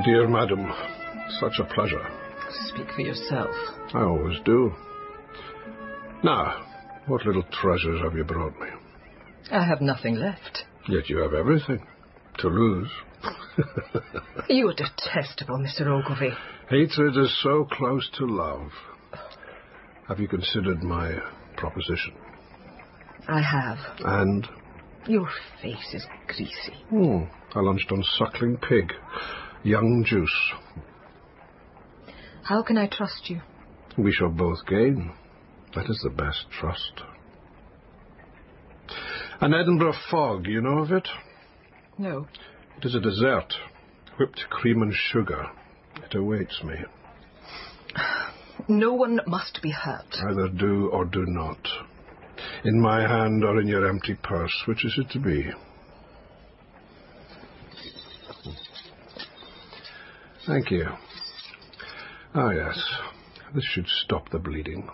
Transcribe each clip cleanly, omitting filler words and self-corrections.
dear madam, such a pleasure. Speak for yourself. I always do. Now, what little treasures have you brought me? I have nothing left. Yet you have everything to lose. You are detestable, Mr. Ogilvy. Hatred is so close to love. Have you considered my proposition? I have. And? Your face is greasy. I lunched on suckling pig. Young juice. How can I trust you? We shall both gain. That is the best trust. An Edinburgh fog, you know of it? No. It is a dessert. Whipped cream and sugar. It awaits me. No one must be hurt. Either do or do not. In my hand or in your empty purse. Which is it to be? Thank you. Ah, yes. This should stop the bleeding.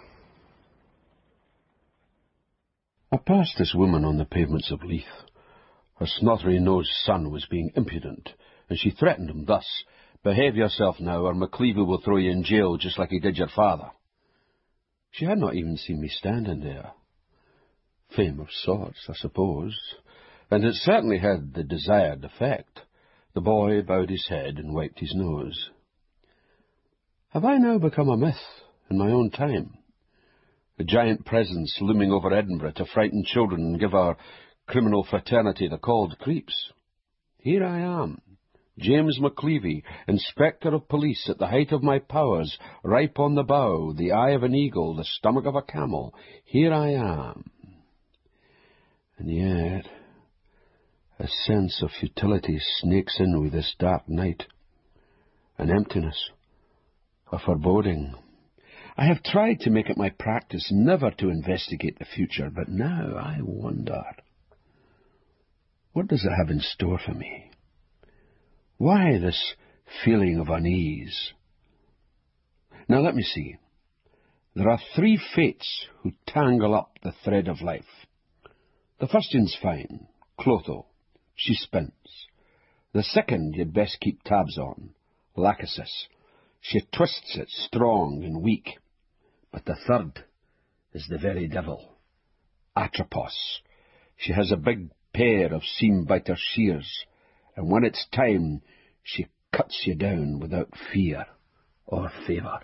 I passed this woman on the pavements of Leith. Her snothery-nosed son was being impudent, and she threatened him thus: "Behave yourself now, or McCleavey will throw you in jail just like he did your father." She had not even seen me standing there. Fame of sorts, I suppose, and it certainly had the desired effect. The boy bowed his head and wiped his nose. Have I now become a myth in my own time? A giant presence looming over Edinburgh to frighten children and give our criminal fraternity the cold creeps? Here I am, James McCleavey, Inspector of Police, at the height of my powers, ripe on the bough, the eye of an eagle, the stomach of a camel. Here I am. And yet, a sense of futility snakes in with this dark night. An emptiness, a foreboding. I have tried to make it my practice never to investigate the future, but now I wonder, what does it have in store for me? Why this feeling of unease? Now let me see. There are three fates who tangle up the thread of life. The first one's fine, Clotho. She spins. The second you'd best keep tabs on, Lachesis. She twists it strong and weak. But the third is the very devil, Atropos. She has a big pair of seam-biter shears, and when it's time, she cuts you down without fear or favour.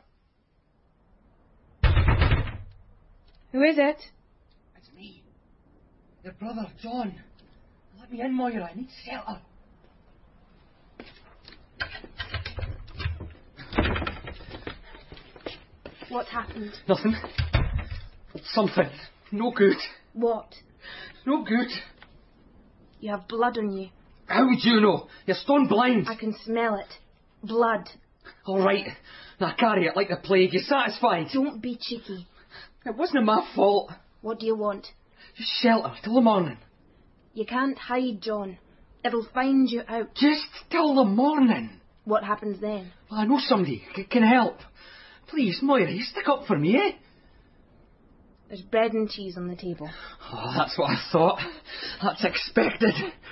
Who is it? It's me, your brother, John. Let me in, Moira. I need shelter. What happened? Nothing. Something. No good. What? No good. You have blood on you. How would you know? You're stone blind. I can smell it. Blood. All right. Now carry it like the plague. You satisfied? Don't be cheeky. It wasn't my fault. What do you want? Just shelter till the morning. You can't hide, John. It'll find you out. Just till the morning. What happens then? Well, I know somebody can help. Please, Moira, you stick up for me, eh? There's bread and cheese on the table. Oh, that's what I thought. That's expected.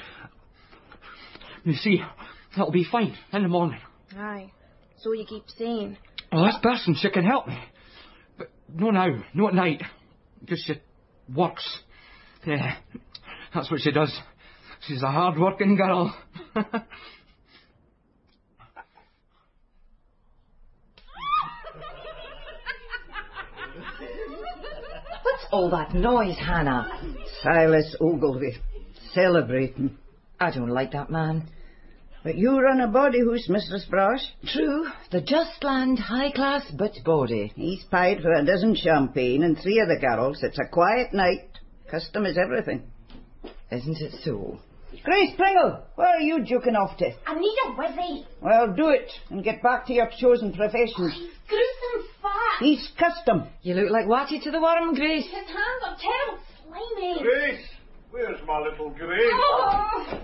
You see, that'll be fine in the morning. Aye, so you keep saying. Well, this person, she can help me. But no now, no at night. Because she works. Yeah, that's what she does. She's a hard-working girl. What's all that noise, Hannah? Silas Ogilvy, celebrating. I don't like that man. But you run a body house, Mistress Brash. True, the Just Land high-class bit body. He's paid for a dozen champagne and 3 of the girls. It's a quiet night. Custom is everything. Isn't it so? Grace Pringle, where are you juking off to? I need a wizzy. Well, do it, and get back to your chosen professions. Gruesome fat. He's custom. You look like Watty to the Worm, Grace. His hands are terrible slimy. Grace! Where's my little Grace? Oh.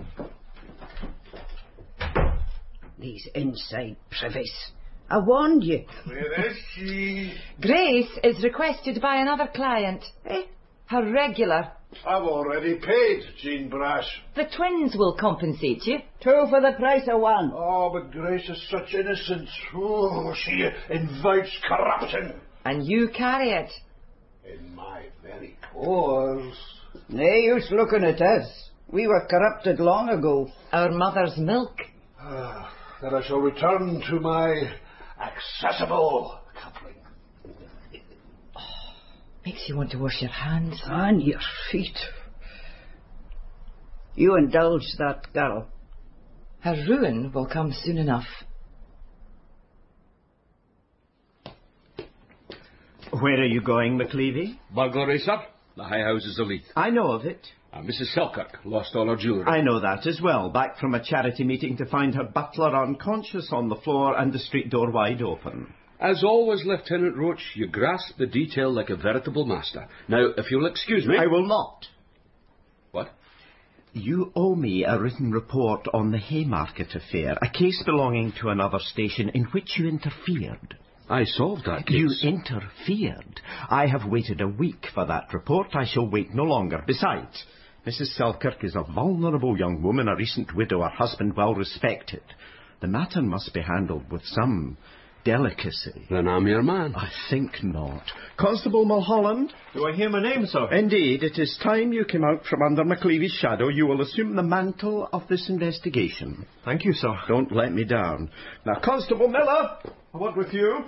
These inside privies. I warned you. Where is she? Grace is requested by another client. Eh? Her regular. I've already paid, Jean Brash. The twins will compensate you. 2 for the price of 1. Oh, but Grace is such innocence. Oh, she invites corruption. And you carry it. In my very pores. No use looking at us. We were corrupted long ago. Our mother's milk. Then I shall return to my accessible coupling. Makes you want to wash your hands. And your feet. You indulge that girl. Her ruin will come soon enough. Where are you going, McLeavy? Burglary, sir. The High Houses of Leith. I know of it. Mrs. Selkirk lost all her jewellery. I know that as well. Back from a charity meeting to find her butler unconscious on the floor and the street door wide open. As always, Lieutenant Roach, you grasp the detail like a veritable master. Now, if you'll excuse me... I will not. What? You owe me a written report on the Haymarket affair, a case belonging to another station in which you interfered. I solved that case. You interfered. I have waited a week for that report. I shall wait no longer. Besides, Mrs. Selkirk is a vulnerable young woman, a recent widow, her husband well respected. The matter must be handled with some delicacy. Then I'm your man. I think not. Constable Mulholland? Do I hear my name, sir? Indeed, it is time you came out from under McLeavy's shadow. You will assume the mantle of this investigation. Thank you, sir. Don't let me down. Now, Constable Miller, a word with you.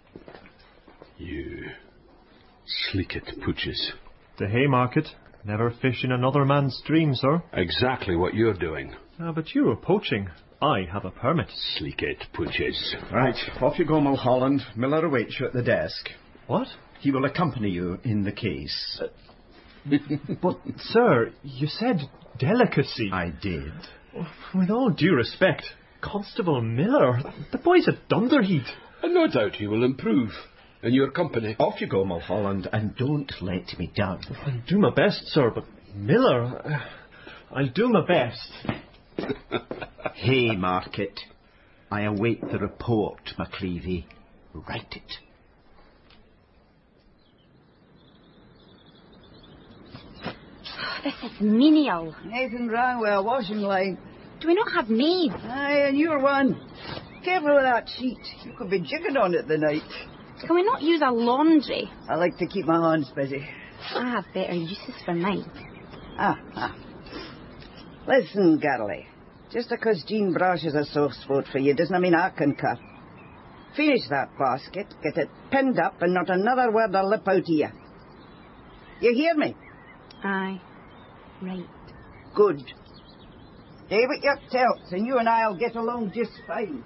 You sleek-it pooches. The Haymarket. Never fish in another man's stream, sir. Exactly what you're doing. But you are poaching. I have a permit. Sleek-it pooches. Right, off you go, Mulholland. Miller awaits you at the desk. What? He will accompany you in the case. But, sir, you said delicacy. I did. With all due respect, Constable Miller, the boy's at Dunderheath. And no doubt he will improve in your company. Off you go, Mulholland, and don't let me down. I'll do my best, sir, but Miller, I'll do my best. Haymarket. I await the report, McLeavy. Write it. This is menial. Nathan wrong with a washing line. Do we not have maids? Aye, and you're one. Careful with that sheet. You could be jigging on it the night. Can we not use a laundry? I like to keep my hands busy. I have better uses for mine. Listen, girlie. Just because Jean Brash is a soft spot for you doesn't mean I concur. Finish that basket, get it pinned up, and not another word will lip out of you. You hear me? Aye. Right. Good. Stay with your telts, and you and I'll get along just fine.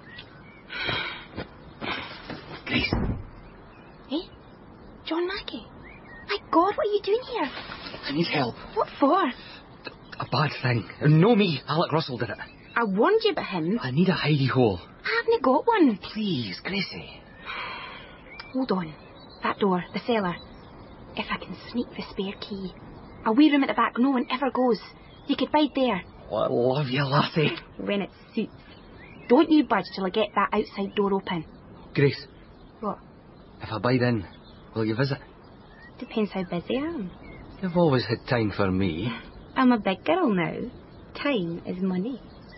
Grace. Eh? John Mackey? My God, what are you doing here? I need help. What for? A bad thing. No me. Alec Russell did it. I warned you about him. I need a hidey hole. I haven't got one. Please, Gracie. Hold on. That door, the cellar. If I can sneak the spare key. A wee room at the back no one ever goes. You could bide there. Oh, I love you, lassie. When it suits. Don't you budge till I get that outside door open. Grace. What? If I bide in, will you visit? Depends how busy I am. You've always had time for me. I'm a big girl now. Time is money.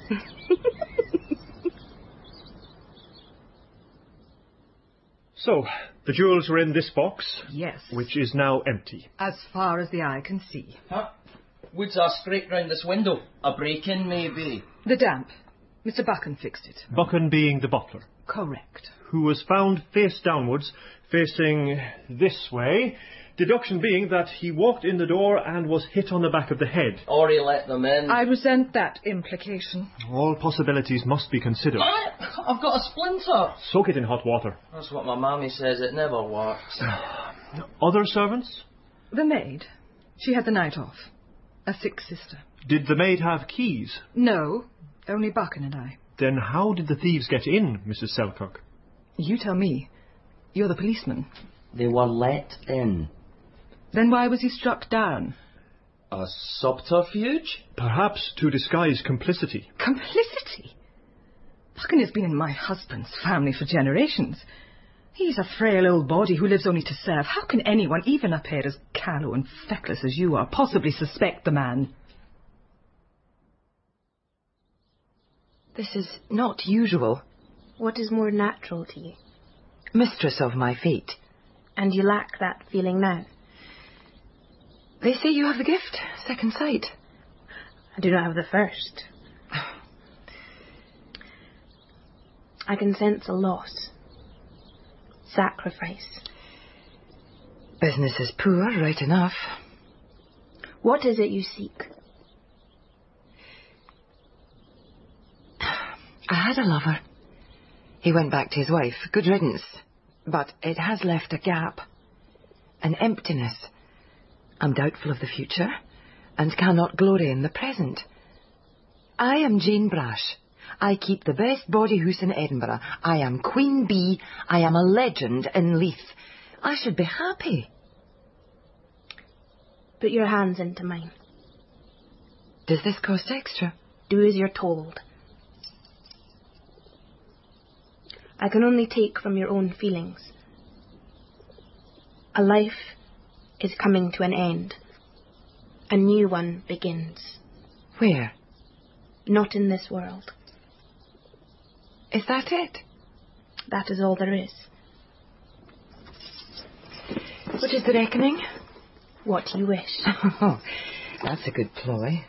So, the jewels were in this box. Yes. Which is now empty. As far as the eye can see. Huh? Woods are scraped round this window. A break-in, maybe. The damp. Mr. Buchan fixed it. Buchan being the butler. Correct. Who was found face downwards, facing this way. Deduction being that he walked in the door and was hit on the back of the head. Or he let them in. I resent that implication. All possibilities must be considered. I've got a splinter. Soak it in hot water. That's what my mammy says. It never works. Other servants? The maid. She had the night off. A sick sister. Did the maid have keys? No, only Buchan and I. Then how did the thieves get in, Mrs. Selkirk? You tell me. You're the policeman. They were let in. Then why was he struck down? A subterfuge? Perhaps to disguise complicity. Complicity? Buchan has been in my husband's family for generations. He's a frail old body who lives only to serve. How can anyone, even a pair as callow and feckless as you are, possibly suspect the man? This is not usual. What is more natural to you? Mistress of my fate. And you lack that feeling now? They say you have the gift, second sight. I do not have the first. I can sense a loss. Sacrifice. Business is poor, right enough. What is it you seek? I had a lover. He went back to his wife. Good riddance. But it has left a gap. An emptiness. I'm doubtful of the future, and cannot glory in the present. I am Jane Brash. I keep the best body house in Edinburgh. I am Queen Bee. I am a legend in Leith. I should be happy. Put your hands into mine. Does this cost extra? Do as you're told. I can only take from your own feelings. A life is coming to an end. A new one begins. Where? Not in this world. Is that it? That is all there is. What is the reckoning? What you wish. Oh, that's a good ploy.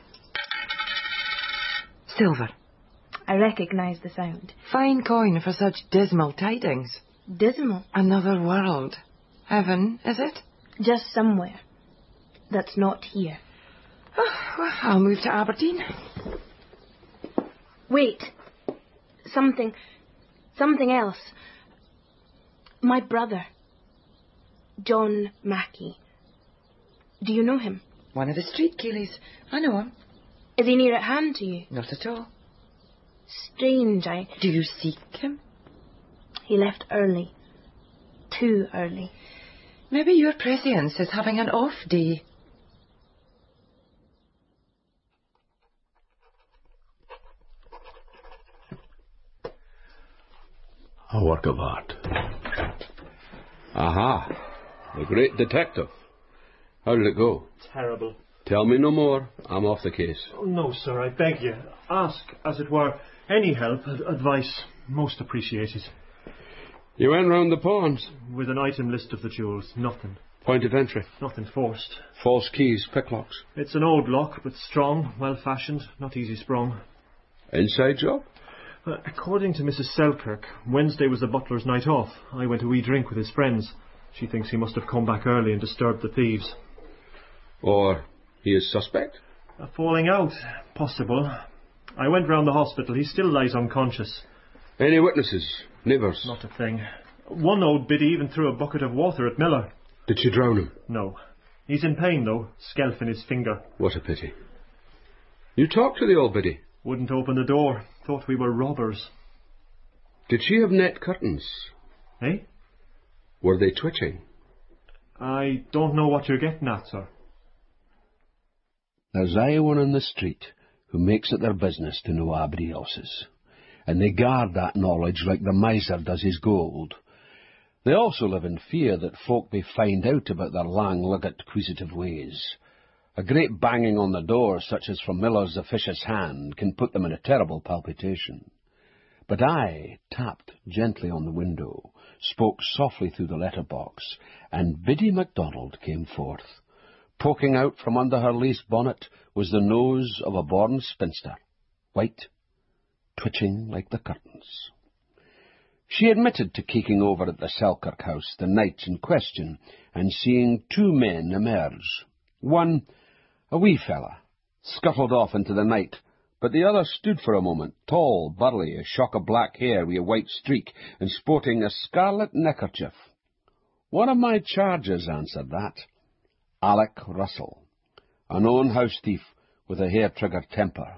Silver. I recognise the sound. Fine coin for such dismal tidings. Dismal? Another world. Heaven, is it? Just somewhere. That's not here. Oh, well, I'll move to Aberdeen. Wait. Something else. My brother. John Mackey. Do you know him? One of the street keelies. I know him. Is he near at hand to you? Not at all. Strange, Do you seek him? He left early. Too early. Maybe your prescience is having an off day. A work of art. Aha! The great detective. How did it go? Terrible. Tell me no more. I'm off the case. Oh, no, sir, I beg you. Ask, as it were, any help, advice, most appreciated. You went round the pawns? With an item list of the jewels, nothing. Point of entry? Nothing forced. False keys, picklocks? It's an old lock, but strong, well-fashioned, not easy sprung. Inside job? According to Mrs. Selkirk, Wednesday was the butler's night off. I went to wee drink with his friends. She thinks he must have come back early and disturbed the thieves. Or he is suspect? A falling out, possible. I went round the hospital. He still lies unconscious. Any witnesses? Neighbours? Not a thing. One old biddy even threw a bucket of water at Miller. Did she drown him? No. He's in pain, though. Skelf in his finger. What a pity. You talked to the old biddy? Wouldn't open the door. Thought we were robbers. Did she have net curtains? Eh? Were they twitching? I don't know what you're getting at, sir. There's aye one in the street who makes it their business to know abody else's, and they guard that knowledge like the miser does his gold. They also live in fear that folk may find out about their lang-legged quisitive ways. A great banging on the door, such as from Miller's officious hand, can put them in a terrible palpitation. But I tapped gently on the window, spoke softly through the letterbox, and Biddy MacDonald came forth. Poking out from under her lace bonnet was the nose of a born spinster, white, twitching like the curtains. She admitted to keeking over at the Selkirk house the night in question, and seeing two men emerge. One, a wee fella, scuttled off into the night, but the other stood for a moment, tall, burly, a shock of black hair with a white streak, and sporting a scarlet neckerchief. One of my charges answered that. Alec Russell, a known house thief with a hair-trigger temper.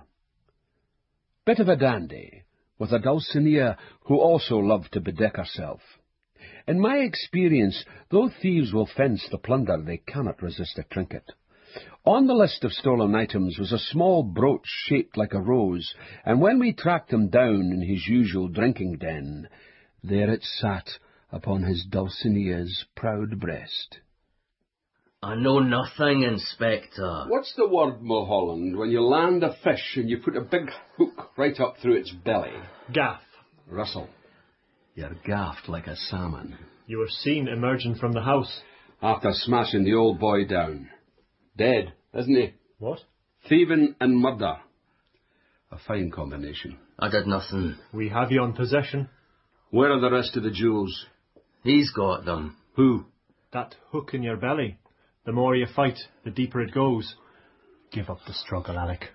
Bit of a dandy, with a Dulcinea who also loved to bedeck herself. In my experience, though thieves will fence the plunder, they cannot resist a trinket. On the list of stolen items was a small brooch shaped like a rose, and when we tracked him down in his usual drinking den, there it sat, upon his Dulcinea's proud breast. I know nothing, Inspector. What's the word, Mulholland, when you land a fish and you put a big hook right up through its belly? Gaff. Russell, you're gaffed like a salmon. You were seen emerging from the house. After smashing the old boy down. Dead, isn't he? What? Thieving and murder. A fine combination. I did nothing. We have you on possession. Where are the rest of the jewels? He's got them. Who? That hook in your belly. The more you fight, the deeper it goes. Give up the struggle, Alec.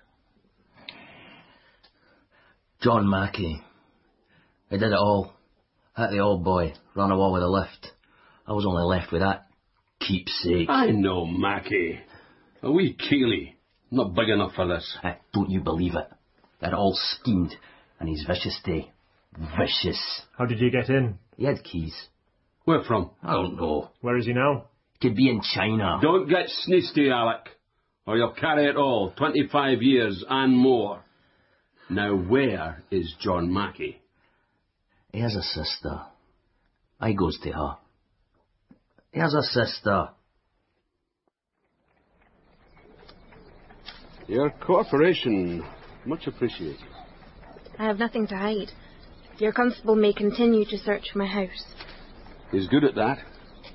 John Mackey. He did it all. Hit the old boy, ran away with a lift. I was only left with that keepsake. I know Mackey. A wee Keeley. Not big enough for this. Don't you believe it? They're all schemed, and he's vicious too. Vicious. How did you get in? He had keys. Where from? I don't know. Where is he now? Could be in China. Don't get sneesty, Alec, or you'll carry it all, 25 years and more. Now where is John Mackey? He has a sister. I goes to her. He has a sister. Your cooperation, much appreciated. I have nothing to hide. Your constable may continue to search my house. He's good at that.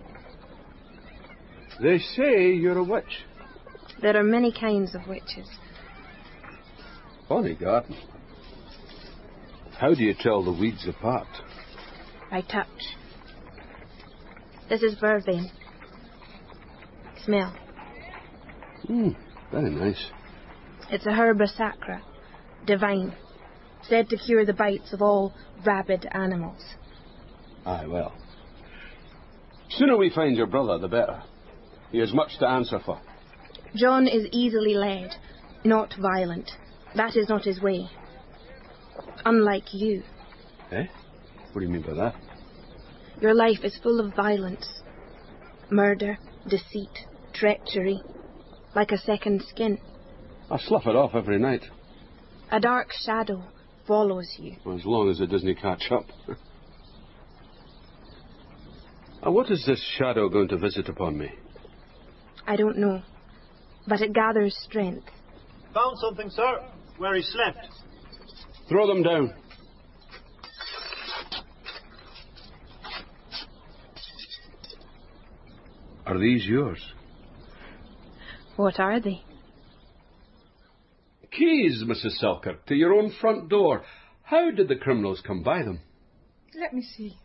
They say you're a witch. There are many kinds of witches. Funny garden. How do you tell the weeds apart? By touch. This is vervain. Smell. Very nice. It's a herba sacra, divine, said to cure the bites of all rabid animals. Aye, well. Sooner we find your brother, the better. He has much to answer for. John is easily led, not violent. That is not his way. Unlike you. Eh? What do you mean by that? Your life is full of violence. Murder, deceit, treachery. Like a second skin. I slough it off every night. A dark shadow follows you. As long as it doesn't catch up. What is this shadow going to visit upon me? I don't know. But it gathers strength. Found something, sir. Where he slept. Throw them down. Are these yours? What are they? Keys, Mrs. Selkirk, to your own front door. How did the criminals come by them? Let me see.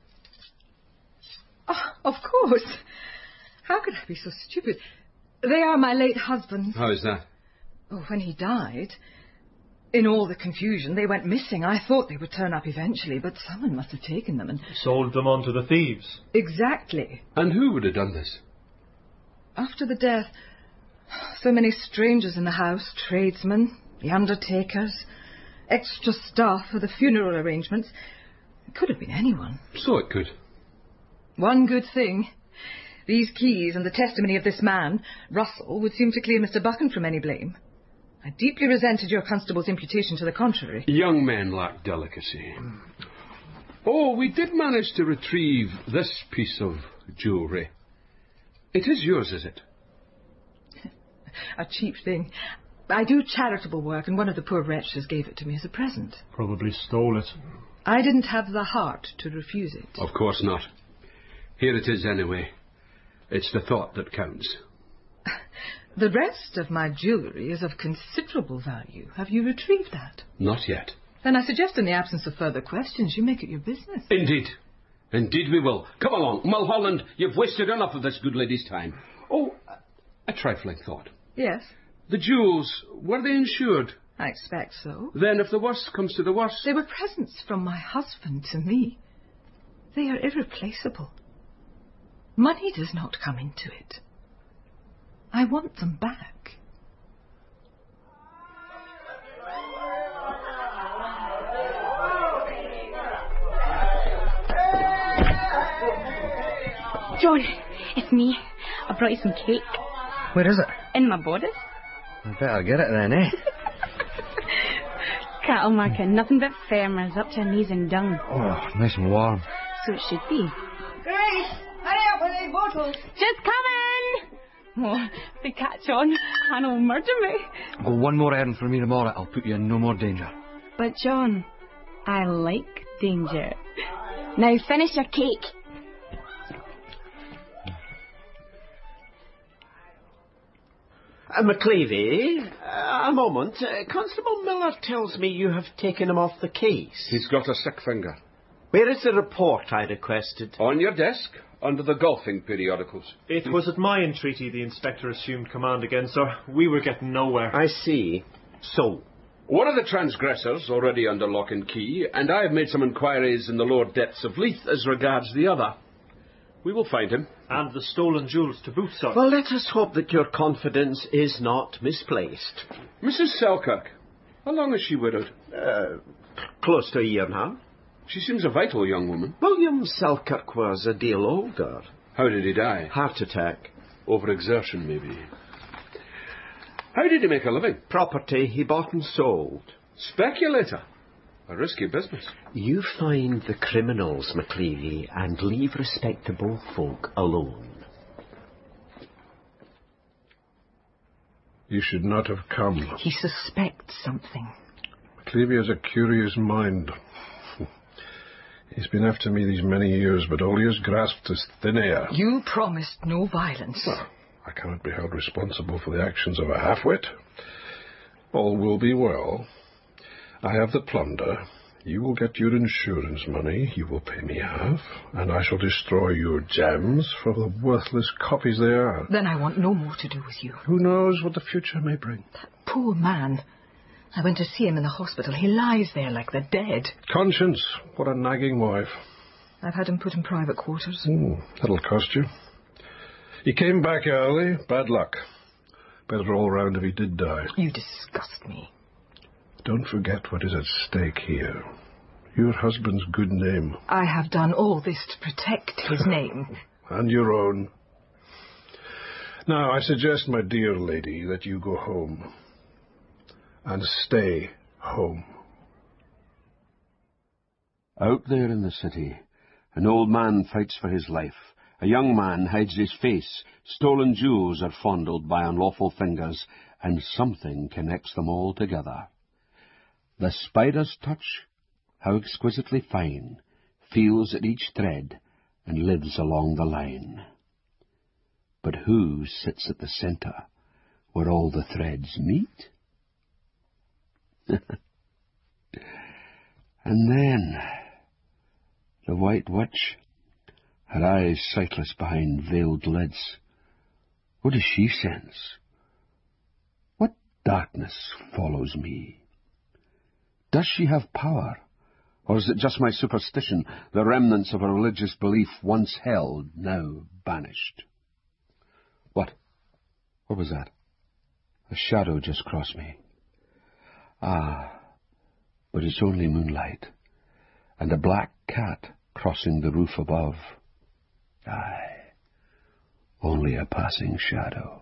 Oh, of course. How could I be so stupid? They are my late husband's. How is that? Oh, when he died, in all the confusion, they went missing. I thought they would turn up eventually, but someone must have taken them and... Sold them on to the thieves. Exactly. And who would have done this? After the death, so many strangers in the house, tradesmen, the undertakers, extra staff for the funeral arrangements. It could have been anyone. So it could. One good thing. These keys and the testimony of this man, Russell, would seem to clear Mr. Buchan from any blame. I deeply resented your constable's imputation to the contrary. Young men lack delicacy. Oh, we did manage to retrieve this piece of jewellery. It is yours, is it? A cheap thing. I do charitable work, and one of the poor wretches gave it to me as a present. Probably stole it. I didn't have the heart to refuse it. Of course not. Here it is anyway. It's the thought that counts. The rest of my jewellery is of considerable value. Have you retrieved that? Not yet. Then I suggest in the absence of further questions, you make it your business. Indeed. Indeed we will. Come along. Mulholland, you've wasted enough of this good lady's time. Oh, a trifling thought. Yes? The jewels, were they insured? I expect so. Then if the worst comes to the worst... They were presents from my husband to me. They are irreplaceable. Money does not come into it. I want them back. John, it's me. I brought you some cake. Where is it? In my bodice. I better get it then, eh? Cattle market, nothing but farmers up to their knees in dung. Oh, nice and warm. so it should be. Grace, hurry up with the bottles. Just coming! Oh, if they catch on, Hannah will murder me. Go one more errand for me tomorrow. I'll put you in no more danger. But, John, I like danger. Now finish your cake. McLeavy, a moment. Constable Miller tells me you have taken him off the case. He's got a sick finger. Where is the report I requested? On your desk, under the golfing periodicals. It was at my entreaty the inspector assumed command again, sir. We were getting nowhere. I see. So? One of the transgressors already under lock and key, and I have made some inquiries in the lower depths of Leith as regards the other. We will find him. And the stolen jewels to boot, sir. Well, let us hope that your confidence is not misplaced. Mrs. Selkirk, how long is she widowed? Close to a year now. She seems a vital young woman. William Selkirk was a deal older. How did he die? Heart attack. Overexertion, maybe. How did he make a living? Property he bought and sold. Speculator. A risky business. You find the criminals, McLeavy, and leave respectable folk alone. You should not have come. He suspects something. McLeavy has a curious mind. He's been after me these many years, but all he has grasped is thin air. You promised no violence. Well, I cannot be held responsible for the actions of a half-wit. All will be well. I have the plunder. You will get your insurance money. You will pay me half. And I shall destroy your gems for the worthless copies they are. Then I want no more to do with you. Who knows what the future may bring? That poor man. I went to see him in the hospital. He lies there like the dead. Conscience. What a nagging wife. I've had him put in private quarters. That'll cost you. He came back early. Bad luck. Better all round if he did die. You disgust me. Don't forget what is at stake here. Your husband's good name. I have done all this to protect his name. And your own. Now, I suggest, my dear lady, that you go home. And stay home. Out there in the city, an old man fights for his life. A young man hides his face. Stolen jewels are fondled by unlawful fingers, and something connects them all together. The spider's touch, how exquisitely fine, feels at each thread and lives along the line. But who sits at the centre, where all the threads meet? And then, the White Witch, her eyes sightless behind veiled lids. What does she sense? What darkness follows me? Does she have power? Or is it just my superstition, the remnants of a religious belief once held, now banished? What? What was that? A shadow just crossed me. Ah, but it's only moonlight, and a black cat crossing the roof above. Aye, only a passing shadow.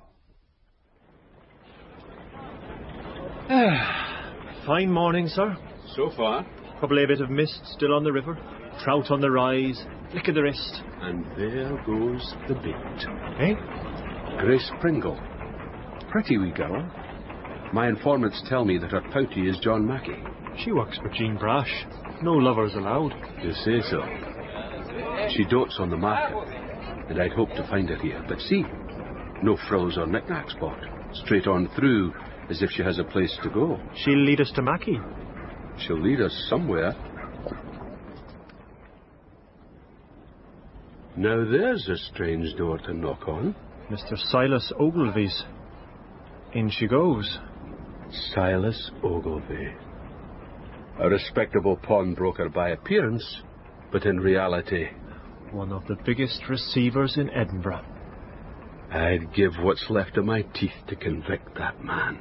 Fine morning, sir. So far. Probably a bit of mist still on the river. Trout on the rise. Flick of the wrist. And there goes the bait. Eh? Grace Pringle. Pretty wee girl. My informants tell me that her pouty is John Mackey. She works for Jean Brash. No lovers allowed. You say so. She dotes on the market, and I'd hoped to find her here. But see, no frills or knickknacks bought. Straight on through, as if she has a place to go. She'll lead us to Mackey. She'll lead us somewhere. Now there's a strange door to knock on. Mr. Silas Ogilvy's. In she goes. Silas Ogilvy. A respectable pawnbroker by appearance, but in reality... one of the biggest receivers in Edinburgh. I'd give what's left of my teeth to convict that man.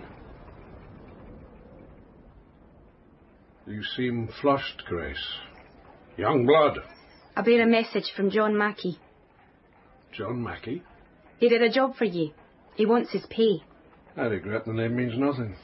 You seem flushed, Grace. Young blood. I bear a message from John Mackey. John Mackey? He did a job for you. He wants his pay. I regret the name means nothing.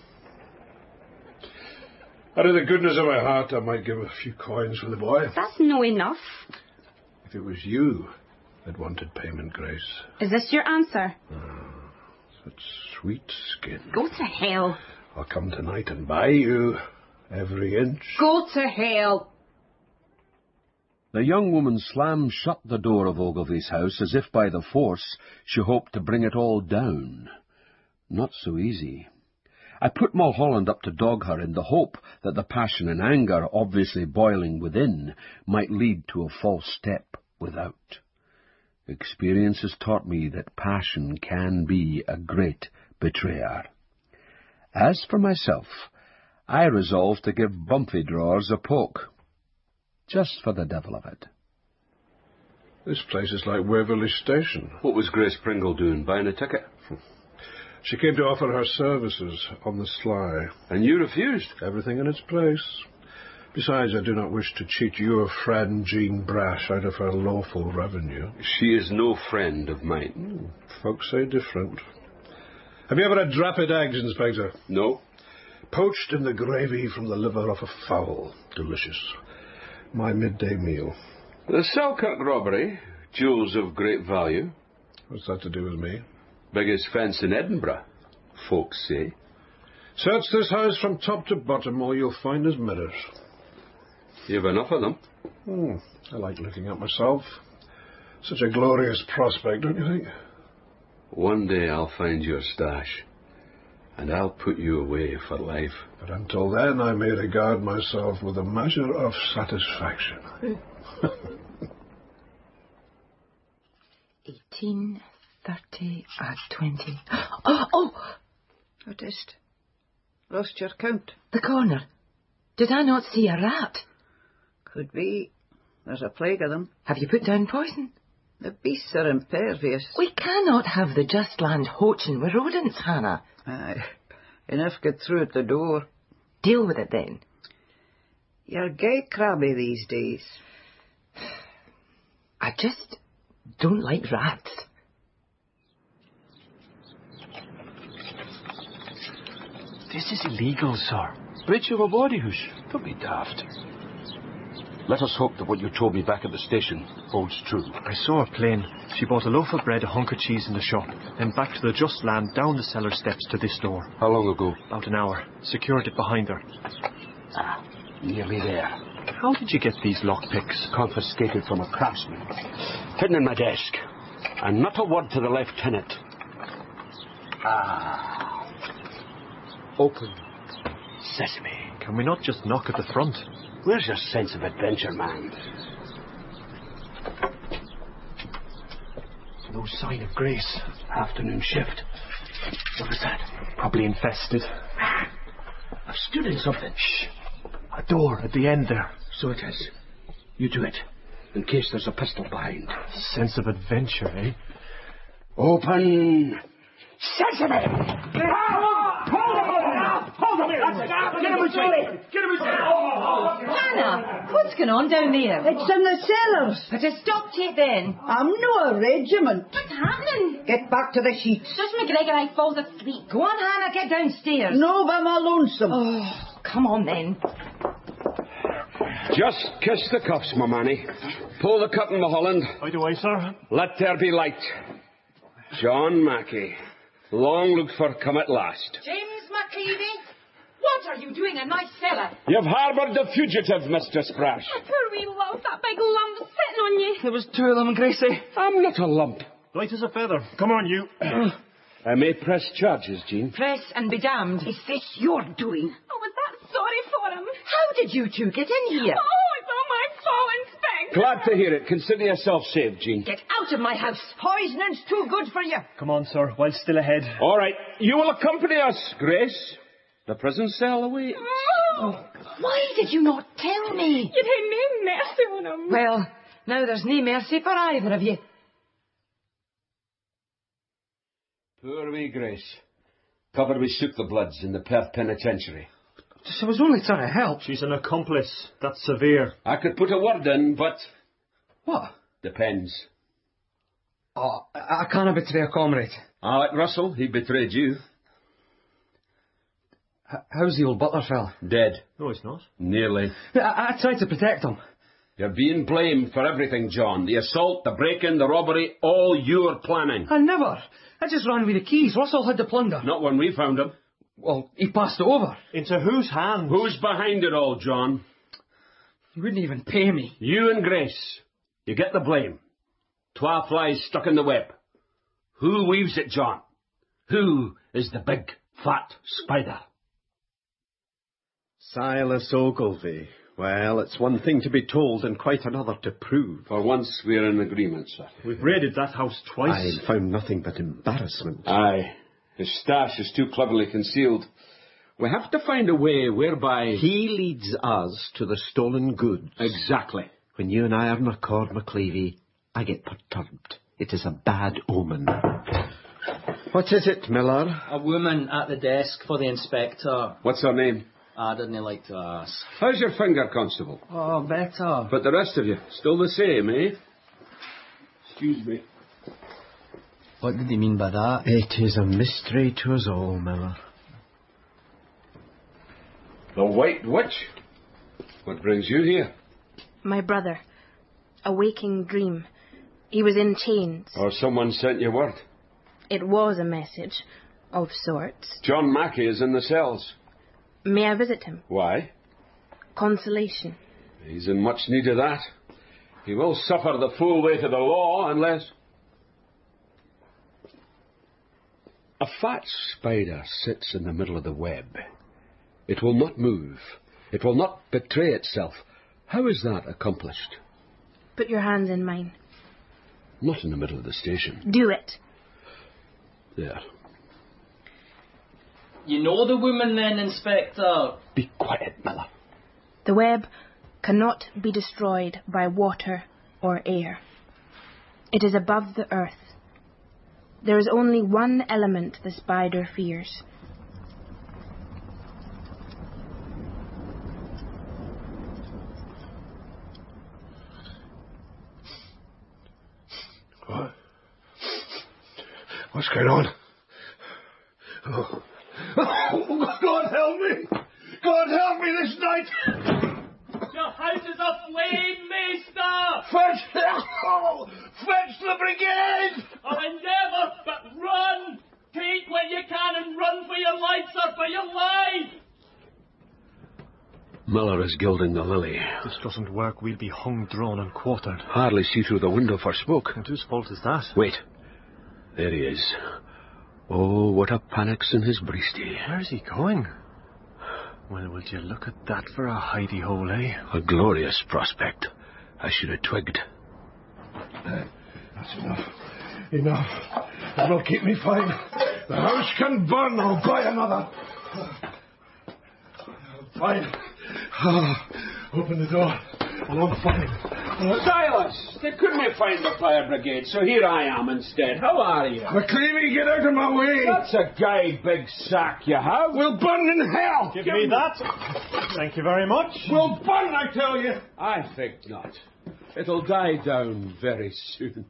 Out of the goodness of my heart, I might give a few coins for the boy. That's no enough. if it was you that wanted payment, Grace. Is this your answer? Such sweet skin. Go to hell. I'll come tonight and buy you every inch. Go to hell. The young woman slammed shut the door of Ogilvy's house as if by the force she hoped to bring it all down. Not so easy. I put Mulholland up to dog her in the hope that the passion and anger, obviously boiling within, might lead to a false step without. Experience has taught me that passion can be a great betrayer. As for myself, I resolved to give Bumpy Drawers a poke, just for the devil of it. This place is like Waverley Station. What was Grace Pringle doing, buying a ticket? She came to offer her services on the sly. And you refused? Everything in its place. Besides, I do not wish to cheat your friend Jean Brash out of her lawful revenue. She is no friend of mine. Folks say different. Have you ever had drapped eggs, Inspector? No. Poached in the gravy from the liver of a fowl. Delicious. My midday meal. The Selkirk robbery, jewels of great value. What's that to do with me? Biggest fence in Edinburgh, folks say. Search this house from top to bottom, all you'll find is mirrors. You've enough of them. I like looking at myself. Such a glorious prospect, don't you think? One day I'll find your stash, and I'll put you away for life. But until then, I may regard myself with a measure of satisfaction. 18:30 at 20. Oh! What is it? Lost your count? The corner. Did I not see a rat? Could be. There's a plague of them. Have you put down poison? The beasts are impervious. We cannot have the just land hoaching with rodents, Hannah. Aye. Enough get through at the door. Deal with it then. You're gay crabby these days. I just don't like rats. This is illegal, sir. Breach of a body house. Don't be daft. Let us hope that what you told me back at the station holds true. I saw her plain. She bought a loaf of bread, a hunk of cheese in the shop, then back to the just land, down the cellar steps to this door. How long ago? About an hour. Secured it behind her. Nearly there. How did you get these lockpicks? Confiscated from a craftsman. Hidden in my desk. And not a word to the lieutenant. Open sesame. Can we not just knock at the front? Where's your sense of adventure, man? No sign of Grace. Afternoon shift. What was that? Probably infested. I've stood in something. Shh. A door at the end there. So it is. You do it. In case there's a pistol behind. Sense of adventure, eh? Open sesame! Hold on! Get him inside! Get him inside! Hannah, what's going on down there? It's in the cellars. But I stopped it then. I'm no a regiment. What's happening? Get back to the sheets. Just McGregor, I falls asleep. Go on, Hannah, get downstairs. No, I'm all lonesome. Oh, come on then. Just kiss the cuffs, my manny. Pull the curtain, Mulholland. Right away, sir. Let there be light. John Mackey. Long looked for come at last. James McLeavy, what are you doing in my cellar? You've harboured the fugitive, Mistress Brash. My poor wee love, that big lump sitting on you. There was two of them, Gracie. I'm not a lump. Light as a feather. Come on, you. I may press charges, Jean. Press and be damned. Is this your doing? I was that sorry for him. How did you two get in here? Oh, it's all my fault, Inspector. Glad to hear it. Consider yourself saved, Jean. Get out of my house. Poisoning's too good for you. Come on, sir, while still ahead. All right. You will accompany us, Grace. The prison cell awaits. Oh. Why did you not tell me? You'd have no mercy on him. Well, now there's no mercy for either of you. Poor wee Grace. Covered with soot the bloods in the Perth Penitentiary. She was only trying to help. She's an accomplice. That's severe. I could put a word in, but... What? Depends. Oh, I can't betray a comrade. Alec Russell, he betrayed you. How's the old butler fella? Dead. No, he's not. Nearly. I tried to protect him. You're being blamed for everything, John. The assault, the break-in, the robbery, all your planning. I never. I just ran with the keys. Russell had the plunder. Not when we found him. Well, he passed it over. Into whose hands? Who's behind it all, John? He wouldn't even pay me. You and Grace. You get the blame. Twa flies stuck in the web. Who weaves it, John? Who is the big, fat spider? Silas Ogilvy. Well, it's one thing to be told and quite another to prove. For once we're in agreement, sir. We've raided that house twice. I found nothing but embarrassment. Aye. His stash is too cleverly concealed. We have to find a way whereby... He leads us to the stolen goods. Exactly. When you and I are in accord, McCleavy, I get perturbed. It is a bad omen. What is it, Miller? A woman at the desk for the inspector. What's her name? I didn't like to ask. How's your finger, Constable? Oh, better. But the rest of you, still the same, eh? Excuse me. What did he mean by that? It is a mystery to us all, Miller. The White Witch? What brings you here? My brother. A waking dream. He was in chains. Or someone sent you word? It was a message, of sorts. John Mackey is in the cells. May I visit him? Why? Consolation. He's in much need of that. He will suffer the full weight of the law unless... A fat spider sits in the middle of the web. It will not move. It will not betray itself. How is that accomplished? Put your hands in mine. Not in the middle of the station. Do it. There. You know the woman then, Inspector? Be quiet, Miller. The web cannot be destroyed by water or air. It is above the earth. There is only one element the spider fears. What? What's going on? Oh. God help me! God help me this night! Your house is aflame, Maester! Fetch the brigade! I'll endeavour, but run! Take what you can and run for your life, sir, for your life! Miller is gilding the lily. This doesn't work. We'll be hung, drawn and quartered. Hardly see through the window for smoke. And whose fault is that? Wait. There he is. Oh, what a panic's in his breasty. Where's he going? Well, would you look at that for a hidey-hole, eh? A glorious prospect. I should have twigged. That's enough. Enough. That will keep me fine. The house can burn. I'll buy another. Fine. Open the door. And I'm fine. Silas! They couldn't find the fire brigade, so here I am instead. How are you? McCleavy, get out of my way! That's a gay big sack you have. We'll burn in hell! Give me that. Thank you very much. We'll burn, I tell you! I think not. It'll die down very soon.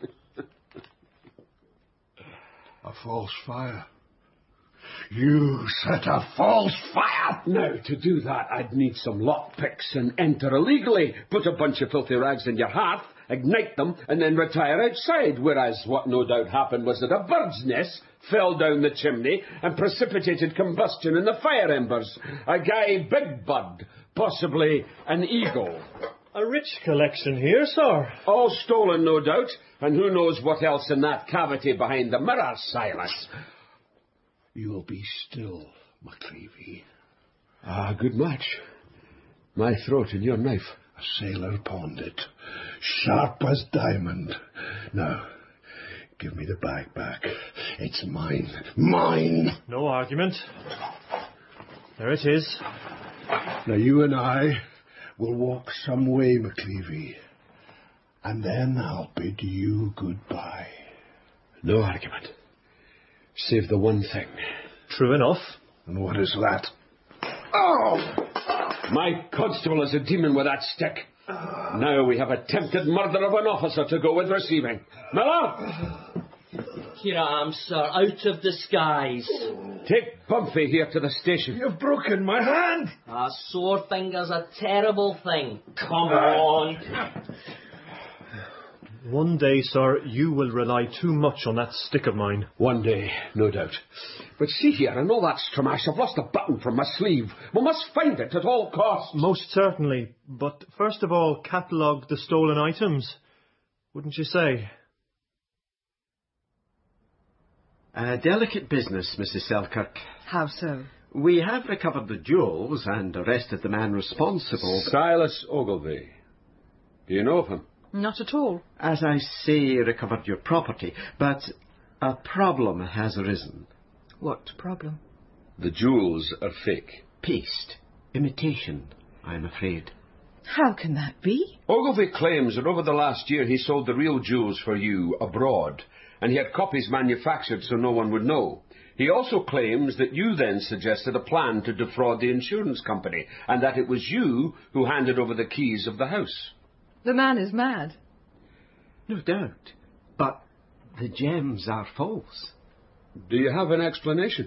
A false fire. You set a false fire! Now, to do that, I'd need some lockpicks and enter illegally. Put a bunch of filthy rags in your hearth, ignite them, and then retire outside. Whereas what no doubt happened was that a bird's nest fell down the chimney and precipitated combustion in the fire embers. A gay big bird, possibly an eagle. A rich collection here, sir. All stolen, no doubt, and who knows what else in that cavity behind the mirror, Silas. You'll be still, McCleavy. Ah, good match. My throat and your knife. A sailor pawned it. Sharp as diamond. Now, give me the bag back. It's mine. Mine! No argument. There it is. Now you and I will walk some way, McCleavy. And then I'll bid you goodbye. No argument. Save the one thing. True enough. And what is that? Oh! My constable is a demon with that stick. Now we have attempted murder of an officer to go with receiving. Miller! Here I am, sir, out of disguise. Take Bumpy here to the station. You've broken my hand. A sore finger's a terrible thing. Come on. One day, sir, you will rely too much on that stick of mine. One day, no doubt. But see here, and all that stramash, I've lost a button from my sleeve. We must find it at all costs. Most certainly. But first of all, catalogue the stolen items. Wouldn't you say? A delicate business, Mrs. Selkirk. How so? We have recovered the jewels and arrested the man responsible. Silas Ogilvy. Do you know of him? Not at all. As I say, recovered your property, but a problem has arisen. What problem? The jewels are fake. Paste. Imitation, I'm afraid. How can that be? Ogilvy claims that over the last year he sold the real jewels for you abroad, and he had copies manufactured so no one would know. He also claims that you then suggested a plan to defraud the insurance company, and that it was you who handed over the keys of the house. The man is mad. No doubt. But the gems are false. Do you have an explanation?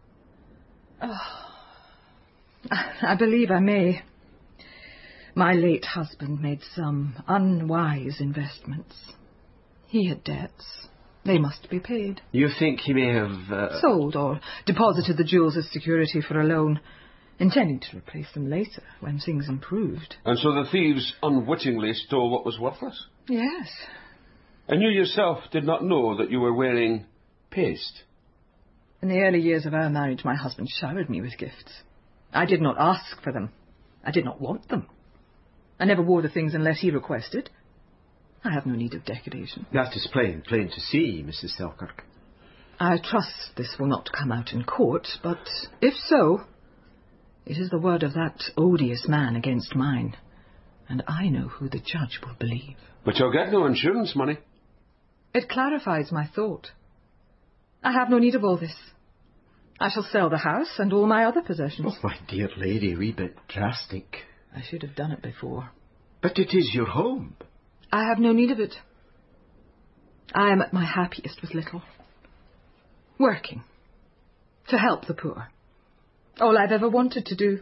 I believe I may. My late husband made some unwise investments. He had debts. They must be paid. You think he may have... Sold or deposited the jewels as security for a loan, intending to replace them later when things improved. And so the thieves unwittingly stole what was worthless? Yes. And you yourself did not know that you were wearing paste? In the early years of our marriage, my husband showered me with gifts. I did not ask for them. I did not want them. I never wore the things unless he requested. I have no need of decoration. That is plain to see, Mrs. Selkirk. I trust this will not come out in court, but if so, it is the word of that odious man against mine, and I know who the judge will believe. But you'll get no insurance money. It clarifies my thought. I have no need of all this. I shall sell the house and all my other possessions. Oh, my dear lady, a wee bit drastic. I should have done it before. But it is your home. I have no need of it. I am at my happiest with little. Working. To help the poor. All I've ever wanted to do.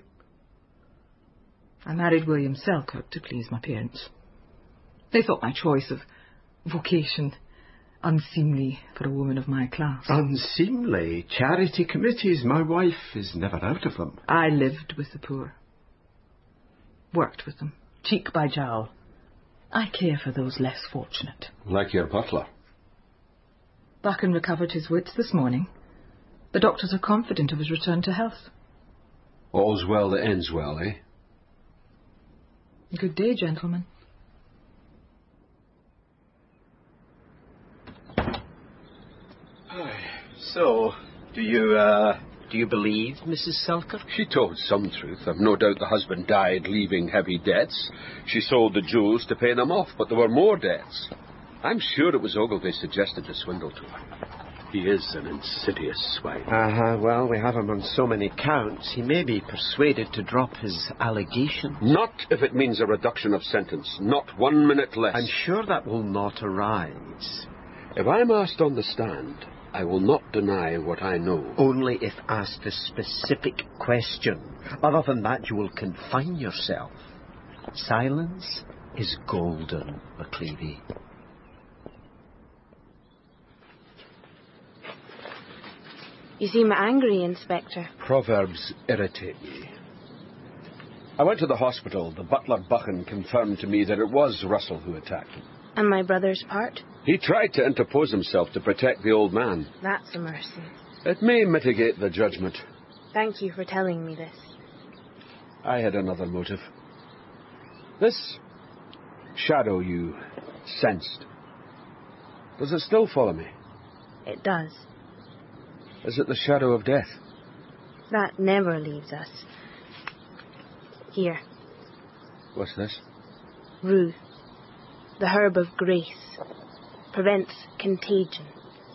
I married William Selkirk to please my parents. They thought my choice of vocation unseemly for a woman of my class. Unseemly? Charity committees, my wife is never out of them. I lived with the poor. Worked with them, cheek by jowl. I care for those less fortunate. Like your butler. Buchan recovered his wits this morning. The doctors are confident of his return to health. All's well that ends well, eh? Good day, gentlemen. So, do you believe Mrs. Selkirk? She told some truth. I've no doubt the husband died leaving heavy debts. She sold the jewels to pay them off, but there were more debts. I'm sure it was Ogilvy suggested the swindle to her. He is an insidious swine. Well, we have him on so many counts. He may be persuaded to drop his allegations. Not if it means a reduction of sentence. Not 1 minute less. I'm sure that will not arise. If I'm asked on the stand, I will not deny what I know. Only if asked a specific question. Other than that, you will confine yourself. Silence is golden, McCleavy. You seem angry, Inspector. Proverbs irritate me. I went to the hospital. The butler Buchan confirmed to me that it was Russell who attacked him. And my brother's part? He tried to interpose himself to protect the old man. That's a mercy. It may mitigate the judgment. Thank you for telling me this. I had another motive. This shadow you sensed, does it still follow me? It does. Is it the shadow of death? That never leaves us. Here. What's this? Rue. The herb of grace. Prevents contagion.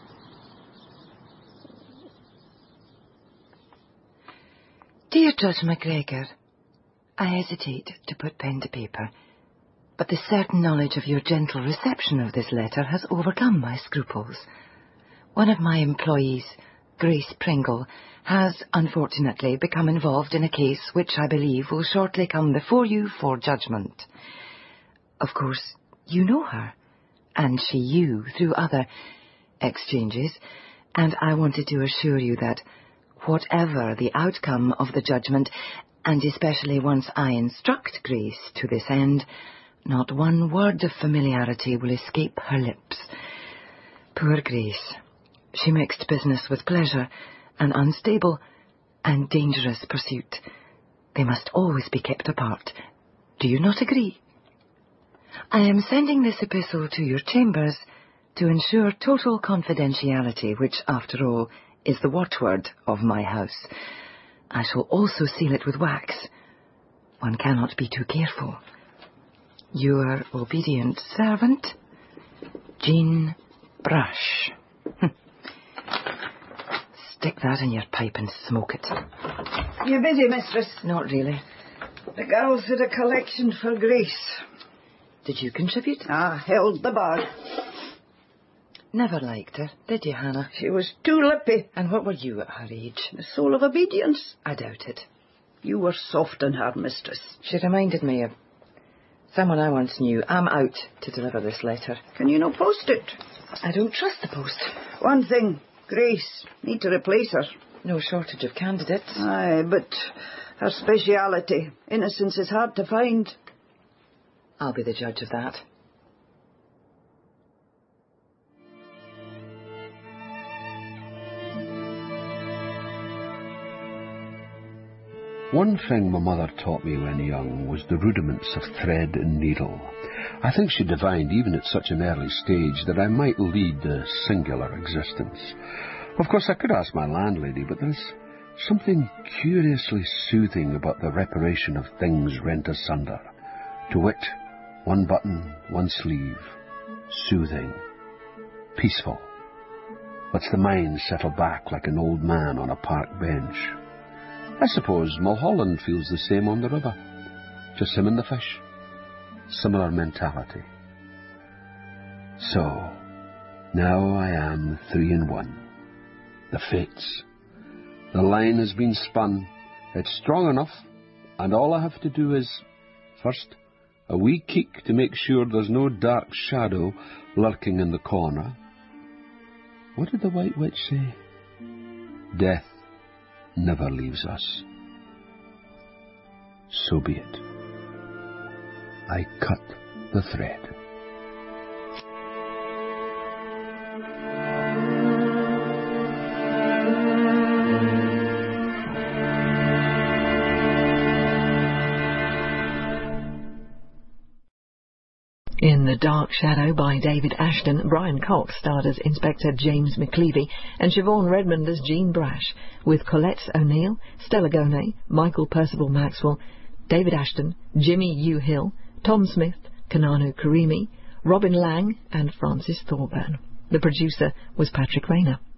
Dear Judge MacGregor, I hesitate to put pen to paper, but the certain knowledge of your gentle reception of this letter has overcome my scruples. One of my employees, Grace Pringle, has unfortunately become involved in a case which I believe will shortly come before you for judgment. Of course, you know her, and she you through other exchanges, and I wanted to assure you that whatever the outcome of the judgment, and especially once I instruct Grace to this end, not one word of familiarity will escape her lips. Poor Grace. She mixed business with pleasure, an unstable and dangerous pursuit. They must always be kept apart. Do you not agree? I am sending this epistle to your chambers to ensure total confidentiality, which, after all, is the watchword of my house. I shall also seal it with wax. One cannot be too careful. Your obedient servant, Jean Brash. Stick that in your pipe and smoke it. You busy, mistress? Not really. The girls did a collection for Grace. Did you contribute? I held the bag. Never liked her, did you, Hannah? She was too lippy. And what were you at her age? The soul of obedience. I doubt it. You were soft on her, mistress. She reminded me of someone I once knew. I'm out to deliver this letter. Can you not post it? I don't trust the post. One thing, Grace. Need to replace her. No shortage of candidates. Aye, but her speciality, innocence, is hard to find. I'll be the judge of that. One thing my mother taught me when young was the rudiments of thread and needle. I think she divined, even at such an early stage, that I might lead a singular existence. Of course, I could ask my landlady, but there's something curiously soothing about the reparation of things rent asunder. To wit, one button, one sleeve. Soothing. Peaceful. Lets the mind settle back like an old man on a park bench. I suppose Mulholland feels the same on the river. Just him and the fish. Similar mentality. So, now I am 3-in-1. The fates. The line has been spun. It's strong enough, and all I have to do is, first, a wee kick to make sure there's no dark shadow lurking in the corner. What did the White Witch say? Death never leaves us. So be it. I cut the thread. In The Dark Shadow by David Ashton, Brian Cox starred as Inspector James McCleavey and Siobhan Redmond as Jean Brash, with Colette O'Neill, Stella Gonay, Michael Percival Maxwell, David Ashton, Jimmy Yu Hill, Tom Smith, Kananu Karimi, Robin Lang and Francis Thorburn. The producer was Patrick Rayner.